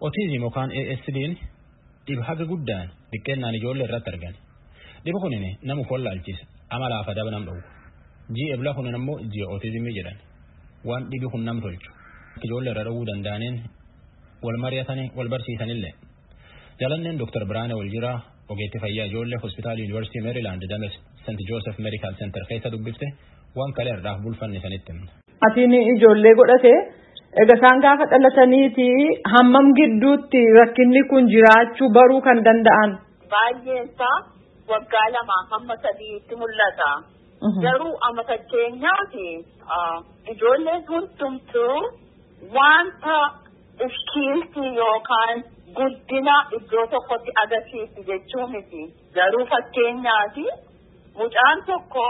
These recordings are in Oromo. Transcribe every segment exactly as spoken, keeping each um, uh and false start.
Autism yookaan A S D'n dhiba haga guddaan xiqqeennaan ijoollee irratti argan. Dhiba kunin nama wallaalchisa amala afada nam dhawu. Ji ebla kunin ammoo ji autism jedhan. Waan dhibi kun nam tolchu. Ijoollee irra dhawuu danda'aniin wal mari'atanii wal barsiisanillee. Jalanneen Doctor Biraanee Waljira ogeetti fayyaa ijoollee Hospitaal University Maryland Dames Saint Joseph Medical Center keessa dubbifte waan kale irraa bulfanne sanitti. Atiin ijoollee godhate egaa isaan gaafa dhalataniiti hammam gidduutti rakkinni kun jiraachuu baruu kan danda'an. Baay'een isaa waggaa lama hamma sadiitti mul'ata. Garuu amma fakkeenyaati ijoolleen hundumtuu wanta iskiiltii yookaan guddina iddoo tokkotti agarsiisu jechuu miti. Garuu fakkeenyaati mucaan tokko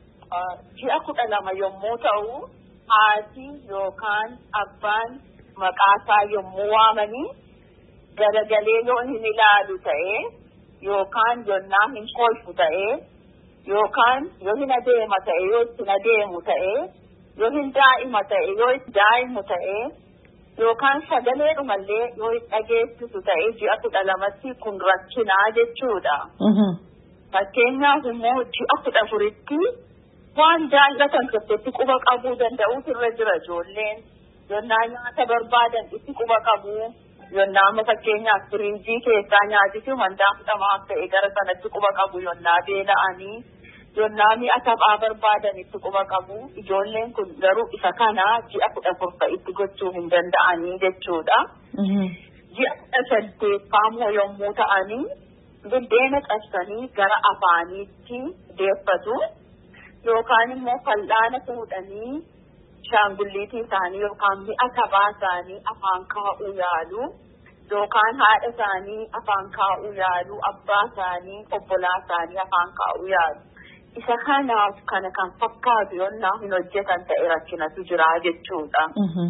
ji'a kudha lama yommuu ta'u haati yookaan abbaan maqaasaa yommuu waamanii garagalee yoo hin ilaalu ta'ee yookaan yonnaa hin kolfu ta'ee yookaan yoo hin adeema ta'e yoo ittiin adeemu ta'ee yoo hin daa'ima ta'e yoo itti daa'imu ta'ee yookaan sagalee dhumallee yoo itti dhageessisu ta'ee ji'a kudha lamatti kun rakkinaa jechuudha. Fakkeenyaaf immoo ji'a kudha afuritti waan jaallatan tokkotti quba qabuu danda'uutu irra jira ijoolleen. Yonnaa nyaata barbaadan itti quba qabu. Yonnaa amma fakkeenyaaf firiijii keessaa nyaatiti wantaa fudhamaa ta'e gara sanatti quba qabu yonnaa beela'anii. Yonnaa mi'a taphaa barbaadan itti quba qabu. Ijoolleen kun garuu isa kana ji'a kudha afur itti gochuu hin danda'anii jechuudha. Ji'a kudha saddeettamoo yommuu ta'anii buddeena cabsanii gara afaaniitti deeffatu. Yookaan immoo fal'aana fuudhanii shaangulliitii isaanii yookaan mi'a taphaa isaanii afaan kaa'uu yaalu. Yookaan haadha isaanii afaan kaa'uu yaalu. Abbaa isaanii obbolaa isaanii afaan kaa'uu yaalu. Isa kanaaf kana kan fakkaatu yonnaa hin hojjetan ta'e rakkinatu jira jechuudha.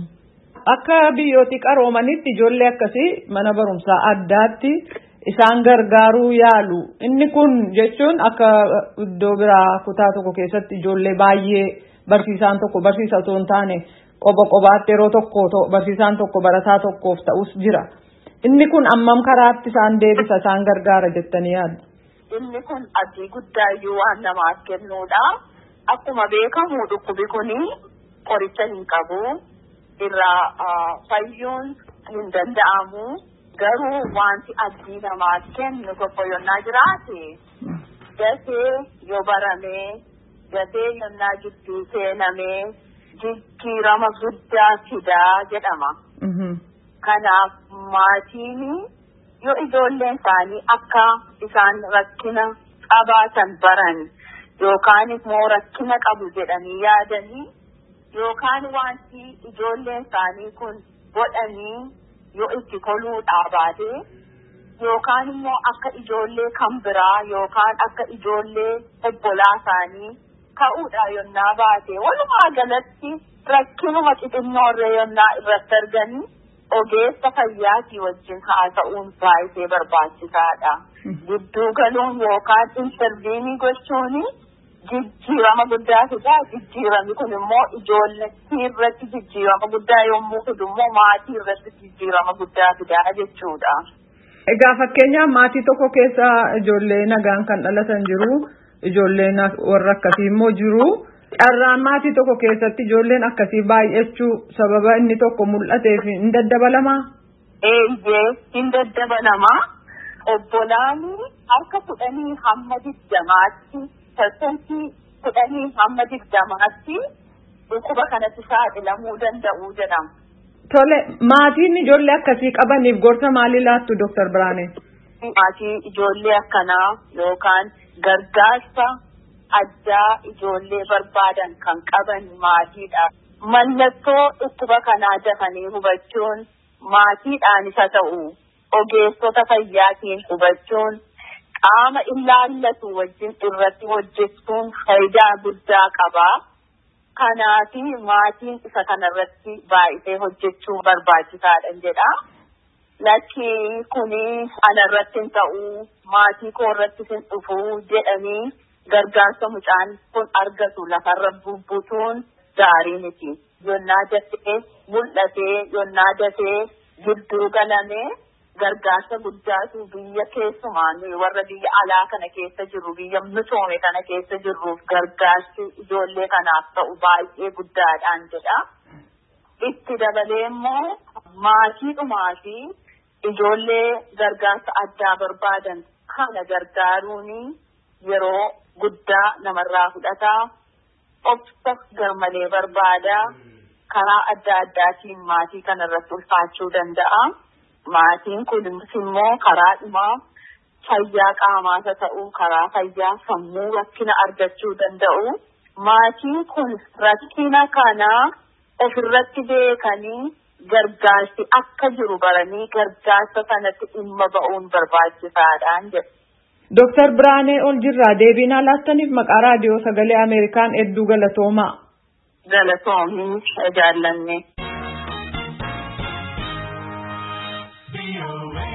Akka biyyooti qaroomanitti ijoollee akkasii mana barumsaa addaatti isaan gargaaruu yaalu. Inni kun jechuun akka iddoo biraa kutaa tokko keessatti ijoollee baay'ee barsiisaan tokko barsiisa otoo hin taane qoba qobaatti yeroo tokko barsiisaan tokko barataa tokkoof ta'us jira. Inni kun ammam karaatti isaan deebisa isaan gargaara jettanii yaaddu? Inni kun abdii guddaayyuu waan namaaf kennuudha. Akkuma beekamu dhukkubi kuni qoricha hin qabu. Irraa fayyuun hin danda'amu. Garuu wanti abdii namaaf kennu tokko yonnaa jiraate dafee yoo baramee dafee yonnaa gidduu seenamee jijjiirama guddaa fidaa jedhama. Kanaaf maatiin yoo ijoolleen isaanii akka isaan rakkina qabaatan baran yookaan immoo rakkina qabu jedhanii yaadanii yookaan wanti ijoolleen isaanii kun godhanii yoo itti toluu dhaabaate yookaan immoo akka ijoollee kan biraa yookaan akka ijoollee obbolaa isaanii ka'uudha yonnaa baate walumaa galatti rakkinuma xixinnoorree yonnaa irratti arganii ogeessa fayyaatii wajjin haasa'uun baay'ee barbaachisaadha. Gidduu galuun yookaan intarviinii gochuun jijjiirama guddaa fidaa. Jijjiiramni kun immoo ijoollee irratti jijjiirama guddaa yommuu fidu immoo maatii irratti jijjiirama guddaa fidaa jechuudha. Egaa fakkeenyaaf maatii tokko keessa ijoollee nagaan kan dhalatan jiru, ijoolleen warra akkasii immoo jiru. Carraan maatii tokko keessatti ijoolleen akkasii baay'achuu sababa inni tokko mul'ateef hin daddabalamaa? Eeyyee hin daddabalamaa. Obbolaan harka kudhanii hamma digdamaatti persentii kudhanii hamma digdamaatti dhukkuba kanatti saaxilamuu danda'u jedhama. Tole maatiin ijoollee akkasii qabaniif gorsa maalii laattu Doctor Biraanee? Maatii ijoollee akkanaa yookaan gargaarsa addaa ijoollee barbaadan kan qaban maatiidha. Mallattoo dhukkuba kanaa dafanii hubachuun maatiidhaanis haa ta'u ogeessota fayyaatiin hubachuun qaama ilaallatu wajjin irratti hojjechuun faayidaa guddaa qaba. Kanaaf maatiin isa kanarratti baay'ee hojjechuu barbaachisaadha jedha. Lakki kuni anarratti hin ta'u maatii koo irratti hin dhufu jedhanii gargaarsa mucaan kun argatu lafarra bubbutuun gaarii miti. Yonnaa dafee mul'atee yonnaa dafee gidduu galamee gargaarsa guddaatu biyya keessumaan warra biyya alaa kana keessa jirru biyya misoome kana keessa jirruuf gargaarsi ijoollee kanaaf ta'u baay'ee guddaadhaan jedha. Itti dabalee immoo maatiidhumaa fi ijoollee gargaarsa addaa barbaadan kana gargaaruun yeroo guddaa namarraa fudhataa obsa garmalee barbaada karaa adda addaatiin maatii kanarratti ulfaachuu danda'a. Maatiin kunis immoo karaa dhumaa fayyaa qaamaas ta'uu karaa fayyaa sammuu rakkina argachuu danda'u. Maatiin kun rakkina kana ofirratti beekanii gargaarsi akka jiru baranii gargaarsa sanatti dhimma ba'uun barbaachisaadhaan jedhu. Dooktar Biraanee Oljirraa deebii nuuf laattaniif maqaa raadiyoo sagalee Ameerikaan hedduu galatoomaa. Galatoomii jaallanne. B O A